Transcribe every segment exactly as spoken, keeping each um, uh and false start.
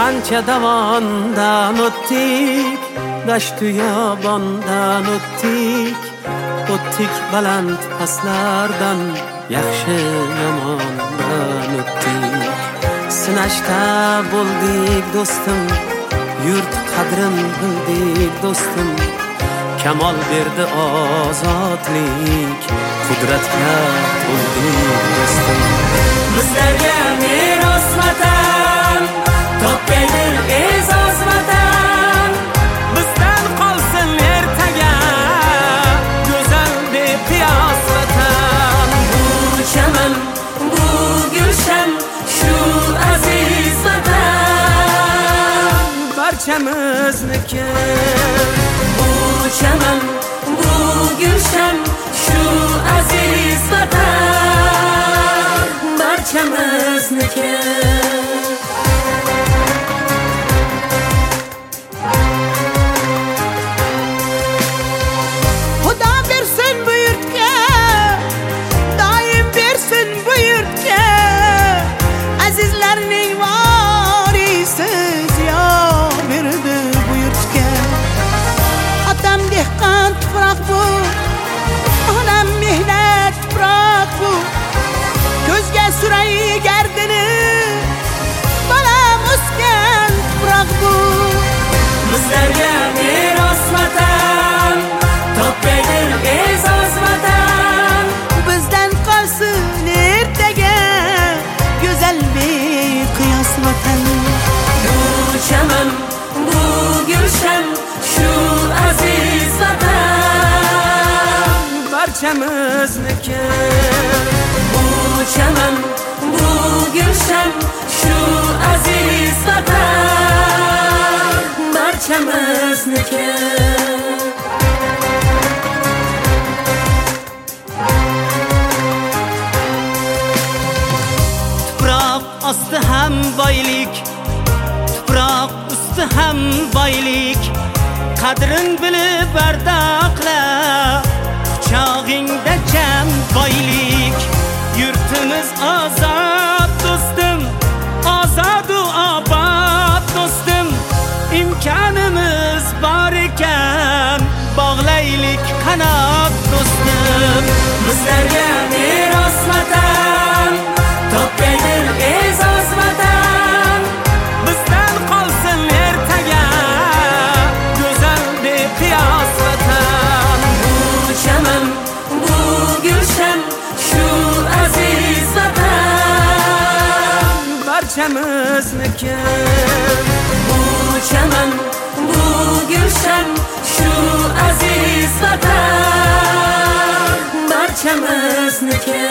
qancha davondan o'tdik, dashtu yobondan o'tdik, o'tdik baland pastlardan, yaxshi yomondan o'tdik. Sinashda bo'ldik do'stim, yurt qadrin bildik do'stim, kamol berdi ozodlik, qudratga to'ldik do'stim. Bizlarga meros vatan, topgaydir e'zoz vatan, bizdan qolsin ertaga go'zal beqiyos vatan. Bu chaman, bu gulshan, shu aziz vatan barchamizniki. Bu chaman, bu gulshan, shu aziz vatan barchamizniki. Süreyi gerdini balam usken bırak bu. Bizlerge miras vatan, topgaydir e'zoz vatan, bizden kalsın ertege güzel bir kıyas vatan. Bu chaman, bu gulshan, shu aziz vatan barchamizniki. Bu chaman, bu gulshan, shu aziz vatan barchamizniki. Tuproq osti ham boylik, tuproq usti ham boylik, qadrin bilib ardoqla, quchog'ingda jam boylik. Yurtimiz ozod do'stim, ozodu obod do'stim, imkonimiz bor ekan, bog'laylik qanot do'stim. Bizlarga meros vatan, topgaydir e'zoz vatan, bizdan qolsin ertaga go'zal beqiyos vatan. Bu chaman, bu gulshan, shu aziz vatan barchamizniki. Bu chaman, bu gulshan, shu aziz vatan barchamizniki.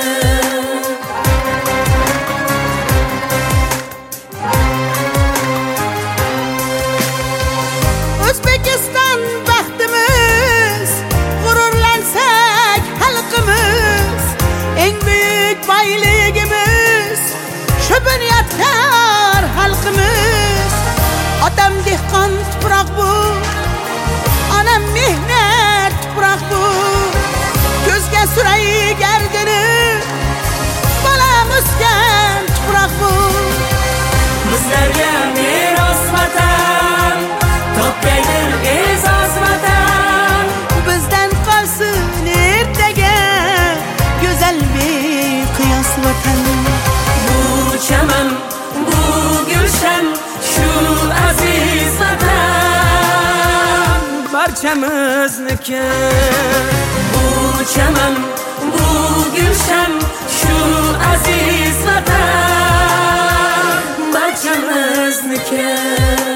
O'zbekiston baxtimiz, g'ururlansak xalqimiz, eng büyük bayligimiz, şu bunyodkor xalqimiz. Otam dehqon tuproq bu, onam mehnat tuproq bu, ko'zga suray gardini balam uskan tuproq bu. Bizlarga meros vatan, topgaydir e'zoz vatan, bizden kalsın ertege güzel bir kıyas vatan. Bu chaman, bu gulshan, shu aziz vatan barchamizniki. Bu chaman, bu gulshan, shu aziz vatan barchamizniki.